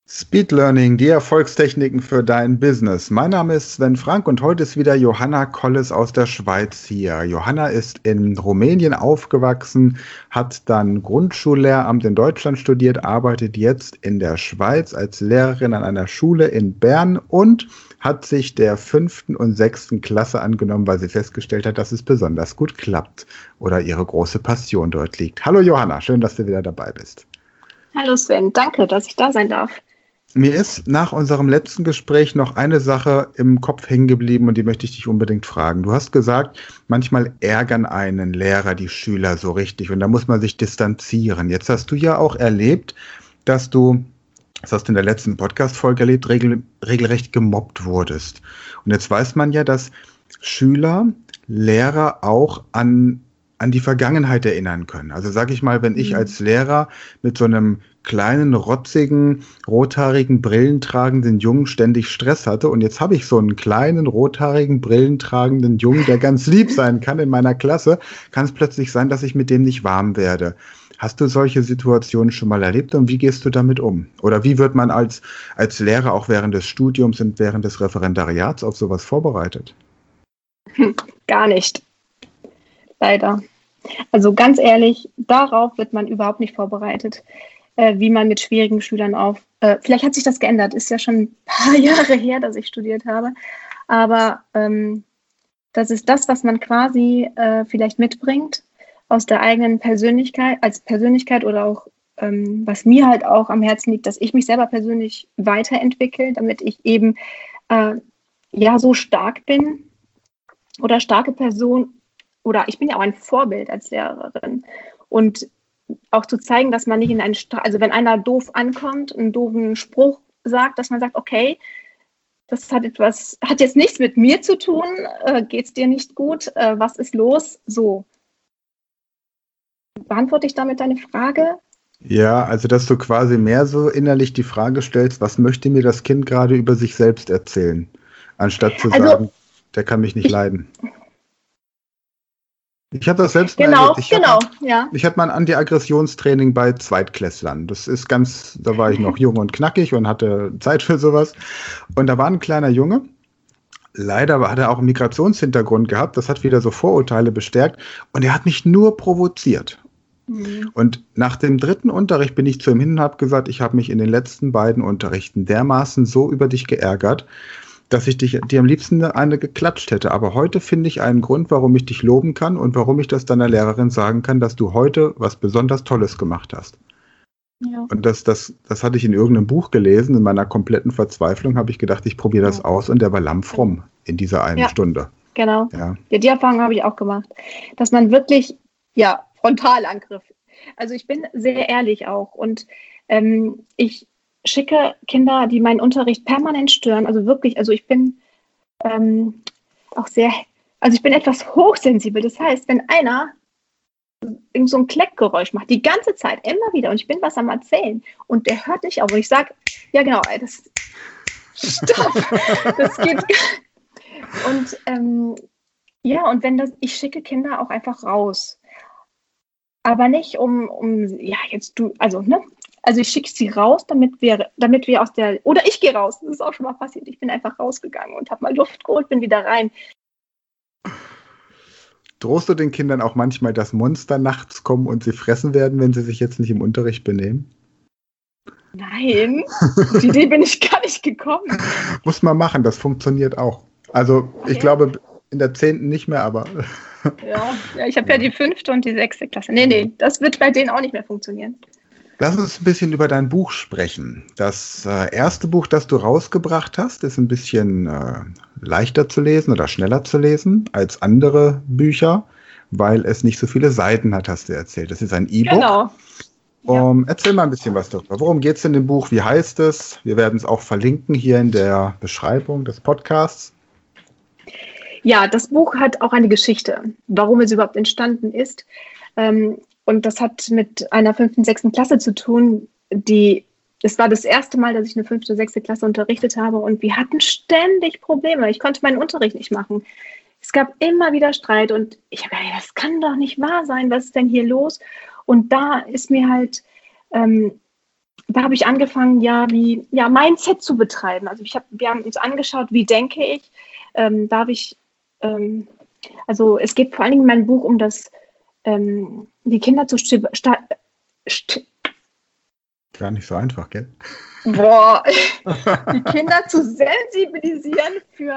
Speed Learning, die Erfolgstechniken für dein Business. Mein Name ist Sven Frank und heute ist wieder Johanna Kolles aus der Schweiz hier. Johanna ist in Rumänien aufgewachsen, hat dann Grundschullehramt in Deutschland studiert, arbeitet jetzt in der Schweiz als Lehrerin an einer Schule in Bern und hat sich der 5. und 6. Klasse angenommen, weil sie festgestellt hat, dass es besonders gut klappt oder ihre große Passion dort liegt. Hallo Johanna, schön, dass du wieder dabei bist. Hallo Sven, danke, dass ich da sein darf. Mir ist nach unserem letzten Gespräch noch eine Sache im Kopf hängen geblieben und die möchte ich dich unbedingt fragen. Du hast gesagt, manchmal ärgern einen Lehrer die Schüler so richtig und da muss man sich distanzieren. Jetzt hast du ja auch erlebt, dass du, das hast du in der letzten Podcast-Folge erlebt, regelrecht gemobbt wurdest. Und jetzt weiß man ja, dass Schüler Lehrer auch an die Vergangenheit erinnern können. Also sage ich mal, wenn ich als Lehrer mit so einem kleinen, rotzigen, rothaarigen, brillentragenden Jungen ständig Stress hatte und jetzt habe ich so einen kleinen, rothaarigen, brillentragenden Jungen, der ganz lieb sein kann in meiner Klasse, kann es plötzlich sein, dass ich mit dem nicht warm werde. Hast du solche Situationen schon mal erlebt und wie gehst du damit um? Oder wie wird man als Lehrer auch während des Studiums und während des Referendariats auf sowas vorbereitet? Gar nicht. Leider. Also ganz ehrlich, darauf wird man überhaupt nicht vorbereitet, wie man mit schwierigen Schülern vielleicht hat sich das geändert, ist ja schon ein paar Jahre her, dass ich studiert habe, aber das ist das, was man quasi vielleicht mitbringt aus der eigenen Persönlichkeit, als Persönlichkeit oder auch, was mir halt auch am Herzen liegt, dass ich mich selber persönlich weiterentwickle, damit ich eben so stark bin oder starke Person. Oder ich bin ja auch ein Vorbild als Lehrerin. Und auch zu zeigen, dass man nicht in also wenn einer doof ankommt, einen doofen Spruch sagt, dass man sagt, okay, das hat jetzt nichts mit mir zu tun, geht's dir nicht gut, was ist los? So. Beantworte ich damit deine Frage? Ja, also dass du quasi mehr so innerlich die Frage stellst, was möchte mir das Kind gerade über sich selbst erzählen, anstatt zu sagen, der kann mich nicht leiden. Ich habe das selbst mal erlebt. Ich hatte mal ein Anti-Aggressionstraining bei Zweitklässlern. Da war ich noch jung und knackig und hatte Zeit für sowas. Und da war ein kleiner Junge. Leider hat er auch einen Migrationshintergrund gehabt. Das hat wieder so Vorurteile bestärkt. Und er hat mich nur provoziert. Und nach dem 3. Unterricht bin ich zu ihm hin und habe gesagt, ich habe mich in den letzten beiden Unterrichten dermaßen so über dich geärgert, dass ich dir am liebsten eine geklatscht hätte. Aber heute finde ich einen Grund, warum ich dich loben kann und warum ich das deiner Lehrerin sagen kann, dass du heute was besonders Tolles gemacht hast. Ja. Und das hatte ich in irgendeinem Buch gelesen. In meiner kompletten Verzweiflung habe ich gedacht, ich probiere das aus und der war lammfromm in dieser einen Stunde. Genau. Ja, die Erfahrung habe ich auch gemacht. Dass man wirklich, Frontalangriff. Also ich bin sehr ehrlich auch und ich schicke Kinder, die meinen Unterricht permanent stören, also wirklich, also ich bin ich bin etwas hochsensibel. Das heißt, wenn einer irgend so ein Kleckgeräusch macht, die ganze Zeit, immer wieder, und ich bin was am Erzählen und der hört nicht auf und ich sage, ja genau, stopp, das geht und und ich schicke Kinder auch einfach raus, aber nicht also ich schicke sie raus, damit wir oder ich gehe raus, das ist auch schon mal passiert, ich bin einfach rausgegangen und habe mal Luft geholt, bin wieder rein. Drohst du den Kindern auch manchmal, dass Monster nachts kommen und sie fressen werden, wenn sie sich jetzt nicht im Unterricht benehmen? Nein, auf die Idee bin ich gar nicht gekommen. Muss man machen, das funktioniert auch. Also ich glaube, in der 10. nicht mehr, aber... Ja, ich habe ja die 5. und die 6. Klasse. Nee, das wird bei denen auch nicht mehr funktionieren. Lass uns ein bisschen über dein Buch sprechen. Das erste Buch, das du rausgebracht hast, ist ein bisschen leichter zu lesen oder schneller zu lesen als andere Bücher, weil es nicht so viele Seiten hat, hast du erzählt. Das ist ein E-Book. Genau. Erzähl mal ein bisschen was darüber. Worum geht es in dem Buch? Wie heißt es? Wir werden es auch verlinken hier in der Beschreibung des Podcasts. Ja, das Buch hat auch eine Geschichte, warum es überhaupt entstanden ist. Und das hat mit einer 5. und 6. Klasse zu tun, es war das erste Mal, dass ich eine 5. und 6. Klasse unterrichtet habe und wir hatten ständig Probleme. Ich konnte meinen Unterricht nicht machen. Es gab immer wieder Streit und ich habe gedacht, das kann doch nicht wahr sein, was ist denn hier los? Und da ist mir halt da habe ich angefangen, Mindset zu betreiben. Also wir haben uns angeschaut, wie denke ich. Also es geht vor allen Dingen in meinem Buch um die Kinder zu Gar nicht so einfach, gell? die Kinder zu sensibilisieren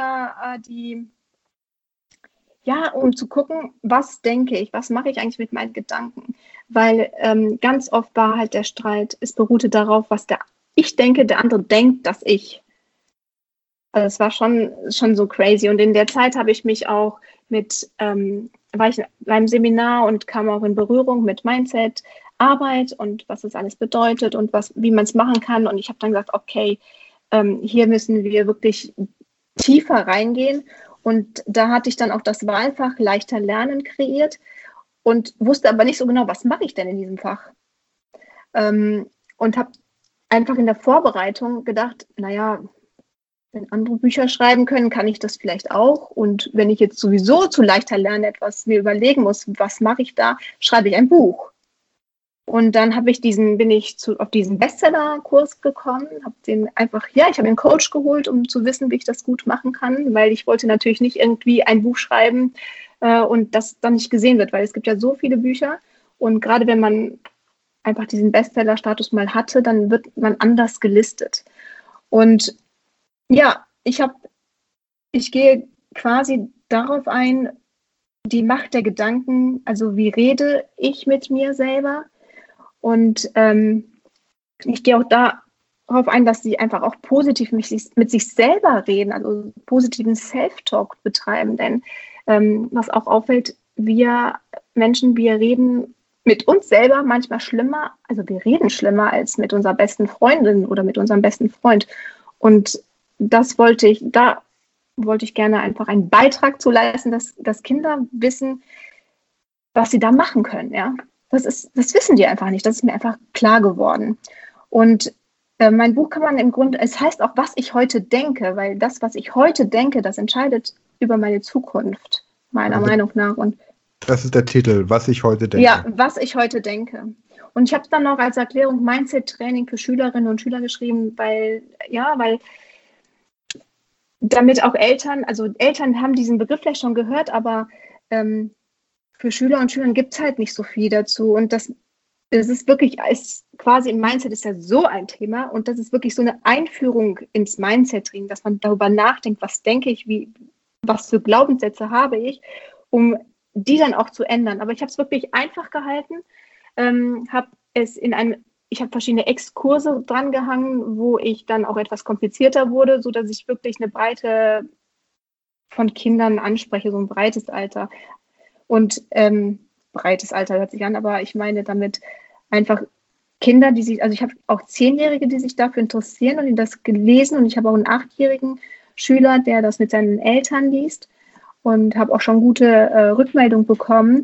um zu gucken, was denke ich, was mache ich eigentlich mit meinen Gedanken. Weil ganz oft war halt der Streit, es beruhte darauf, was ich denke, der andere denkt, dass ich. Also es war schon so crazy. Und in der Zeit habe ich mich auch war ich beim Seminar und kam auch in Berührung mit Mindset, Arbeit und was das alles bedeutet und wie man es machen kann. Und ich habe dann gesagt, okay, hier müssen wir wirklich tiefer reingehen. Und da hatte ich dann auch das Wahlfach Leichter Lernen kreiert und wusste aber nicht so genau, was mache ich denn in diesem Fach. Und habe einfach in der Vorbereitung gedacht, naja, wenn andere Bücher schreiben können, kann ich das vielleicht auch. Und wenn ich jetzt sowieso zu Leichter Lernen etwas mir überlegen muss, was mache ich da, schreibe ich ein Buch. Und dann bin ich auf diesen Bestseller-Kurs gekommen, ich habe einen Coach geholt, um zu wissen, wie ich das gut machen kann, weil ich wollte natürlich nicht irgendwie ein Buch schreiben und das dann nicht gesehen wird, weil es gibt ja so viele Bücher und gerade wenn man einfach diesen Bestseller-Status mal hatte, dann wird man anders gelistet. Und ja, ich gehe quasi darauf ein, die Macht der Gedanken, also wie rede ich mit mir selber. Und ich gehe auch darauf ein, dass sie einfach auch positiv mit sich selber reden, also positiven Self-Talk betreiben. Denn was auch auffällt, wir Menschen, wir reden mit uns selber manchmal schlimmer, also wir reden schlimmer als mit unserer besten Freundin oder mit unserem besten Freund. Und da wollte ich gerne einfach einen Beitrag zu leisten, dass Kinder wissen, was sie da machen können, ja. Das wissen die einfach nicht. Das ist mir einfach klar geworden. Und mein Buch kann man im Grunde, es heißt auch, was ich heute denke, weil das, was ich heute denke, das entscheidet über meine Zukunft, meiner Meinung nach. Und das ist der Titel, was ich heute denke. Ja, was ich heute denke. Und ich habe dann noch als Erklärung Mindset-Training für Schülerinnen und Schüler geschrieben, weil damit auch Eltern haben diesen Begriff vielleicht schon gehört, aber für Schüler und Schülerinnen gibt es halt nicht so viel dazu. Und das ist wirklich, quasi im Mindset ist ja so ein Thema. Und das ist wirklich so eine Einführung ins Mindset-Training, dass man darüber nachdenkt, was denke ich, was für Glaubenssätze habe ich, um die dann auch zu ändern. Aber ich habe es wirklich einfach gehalten, ich habe verschiedene Exkurse dran gehangen, wo ich dann auch etwas komplizierter wurde, sodass ich wirklich eine Breite von Kindern anspreche, so ein breites Alter. Und breites Alter hört sich an, aber ich meine damit einfach Kinder, ich habe auch 10-Jährige, die sich dafür interessieren und die das gelesen und ich habe auch einen 8-jährigen Schüler, der das mit seinen Eltern liest und habe auch schon gute Rückmeldung bekommen.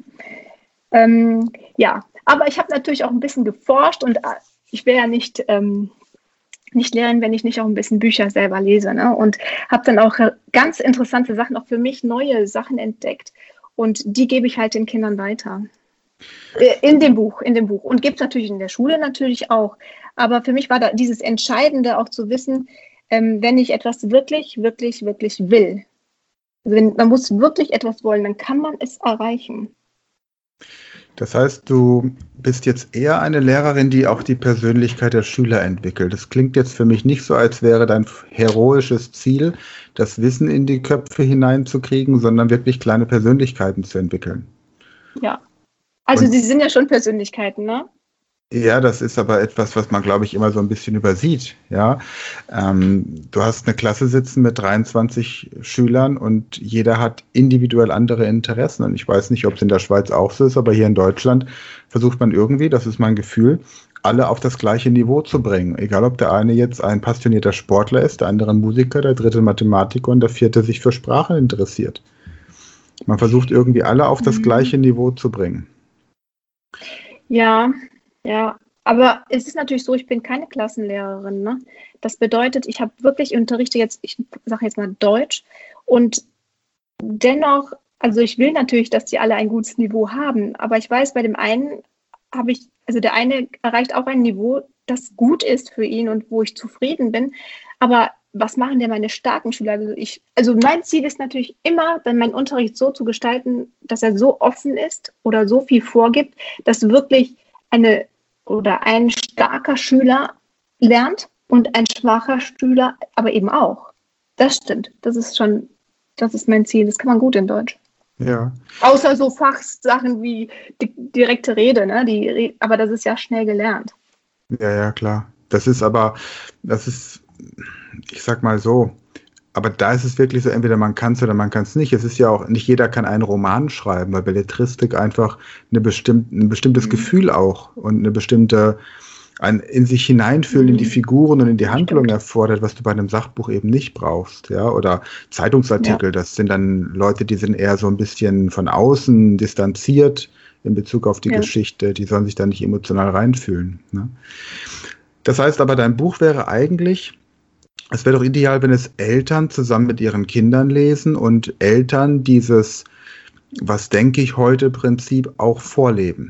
Aber ich habe natürlich auch ein bisschen geforscht und ich wäre ja nicht Lehrerin, wenn ich nicht auch ein bisschen Bücher selber lese, ne? Und habe dann auch ganz interessante Sachen, auch für mich neue Sachen entdeckt. Und die gebe ich halt den Kindern weiter. In dem Buch. Und gibt es natürlich in der Schule natürlich auch. Aber für mich war da dieses Entscheidende auch zu wissen, wenn ich etwas wirklich, wirklich, wirklich will. Also man muss wirklich etwas wollen, dann kann man es erreichen. Das heißt, du bist jetzt eher eine Lehrerin, die auch die Persönlichkeit der Schüler entwickelt. Das klingt jetzt für mich nicht so, als wäre dein heroisches Ziel, das Wissen in die Köpfe hineinzukriegen, sondern wirklich kleine Persönlichkeiten zu entwickeln. Ja, also sie sind ja schon Persönlichkeiten, ne? Ja, das ist aber etwas, was man, glaube ich, immer so ein bisschen übersieht. Ja, du hast eine Klasse sitzen mit 23 Schülern und jeder hat individuell andere Interessen. Und ich weiß nicht, ob es in der Schweiz auch so ist, aber hier in Deutschland versucht man irgendwie, das ist mein Gefühl, alle auf das gleiche Niveau zu bringen. Egal, ob der eine jetzt ein passionierter Sportler ist, der andere ein Musiker, der dritte Mathematiker und der vierte sich für Sprachen interessiert. Man versucht irgendwie alle auf das gleiche Niveau zu bringen. Ja, aber es ist natürlich so, ich bin keine Klassenlehrerin, ne? Das bedeutet, ich unterrichte jetzt, ich sage jetzt mal Deutsch und dennoch, also ich will natürlich, dass die alle ein gutes Niveau haben, aber ich weiß, bei dem einen der eine erreicht auch ein Niveau, das gut ist für ihn und wo ich zufrieden bin. Aber was machen denn meine starken Schüler? Also mein Ziel ist natürlich immer, dann meinen Unterricht so zu gestalten, dass er so offen ist oder so viel vorgibt, dass wirklich ein starker Schüler lernt und ein schwacher Schüler aber eben auch. Das stimmt. Das ist mein Ziel. Das kann man gut in Deutsch. Ja. Außer so Fachsachen wie direkte Rede, ne? Aber das ist ja schnell gelernt. Ja, klar. Ich sag mal so, aber da ist es wirklich so, entweder man kann es oder man kann es nicht. Es ist ja auch, nicht jeder kann einen Roman schreiben, weil Belletristik einfach ein bestimmtes Gefühl auch und ein in sich hineinfühlen in die Figuren und in die Handlung erfordert, was du bei einem Sachbuch eben nicht brauchst, ja, oder Zeitungsartikel, das sind dann Leute, die sind eher so ein bisschen von außen distanziert in Bezug auf die Geschichte, die sollen sich da nicht emotional reinfühlen, ne? Das heißt aber, dein Buch wäre eigentlich, es wäre doch ideal, wenn es Eltern zusammen mit ihren Kindern lesen und Eltern dieses, was denke ich heute, Prinzip auch vorleben.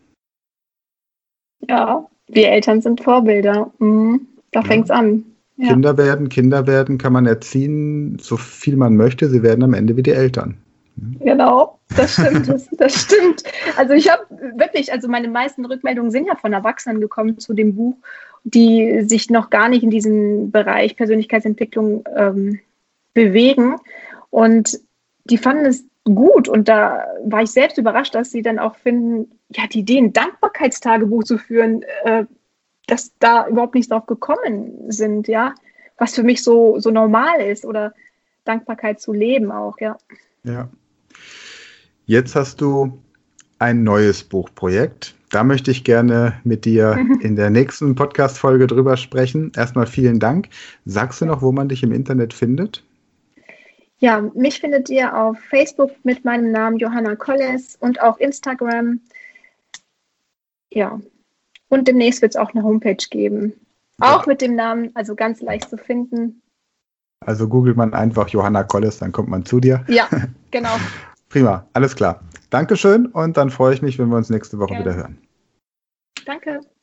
Ja, wir Eltern sind Vorbilder. Da fängt's an. Ja. Kinder werden, kann man erziehen, so viel man möchte, sie werden am Ende wie die Eltern. Genau, das stimmt. Das stimmt. Also ich habe wirklich, meine meisten Rückmeldungen sind ja von Erwachsenen gekommen zu dem Buch, die sich noch gar nicht in diesem Bereich Persönlichkeitsentwicklung bewegen. Und die fanden es gut. Und da war ich selbst überrascht, dass sie dann auch finden, ja, die Idee, ein Dankbarkeitstagebuch zu führen, dass da überhaupt nicht drauf gekommen sind, ja, was für mich so normal ist oder Dankbarkeit zu leben auch, ja. Ja. Jetzt hast du ein neues Buchprojekt. Da möchte ich gerne mit dir in der nächsten Podcast-Folge drüber sprechen. Erstmal vielen Dank. Sagst du noch, wo man dich im Internet findet? Ja, mich findet ihr auf Facebook mit meinem Namen Johanna Kolles und auch Instagram. Ja, und demnächst wird es auch eine Homepage geben. Auch mit dem Namen, also ganz leicht zu finden. Also googelt man einfach Johanna Kolles, dann kommt man zu dir. Ja, genau. Prima, alles klar. Dankeschön und dann freue ich mich, wenn wir uns nächste Woche wieder hören. Danke.